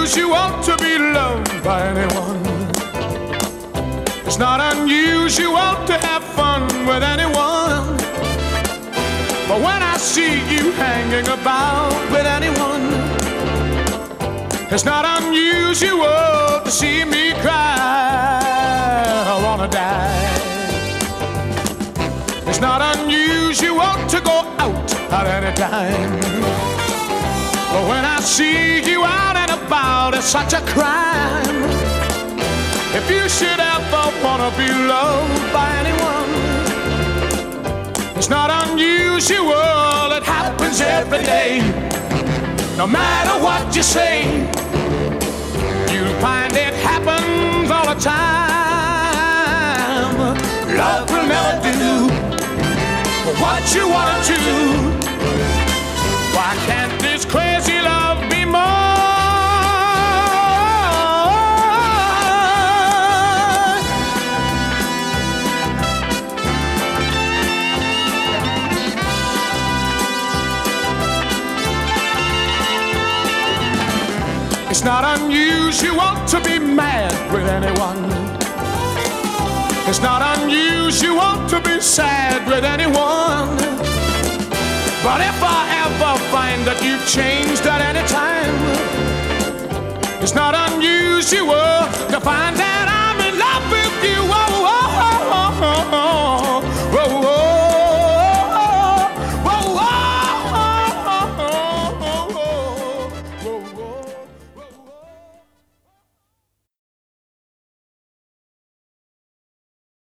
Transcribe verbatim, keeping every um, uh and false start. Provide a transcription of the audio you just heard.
unusual to be loved by anyone. It's not unusual to have fun with anyone. But when I see you hanging about with anyone, it's not unusual to see me cry. I wanna die. It's not unusual to go out at any time. But when I see you out and about, it's such a crime. If you should ever wanna be loved by anyone, it's not unusual, it happens every day. No matter what you say, you'll find it happens all the time. Love will never do what you want to. Why can't this crazy love be more? It's not unusual to be mad with anyone. It's not unusual to be sad with anyone. But if I ever find that you've changed at any time, it's not unusual to find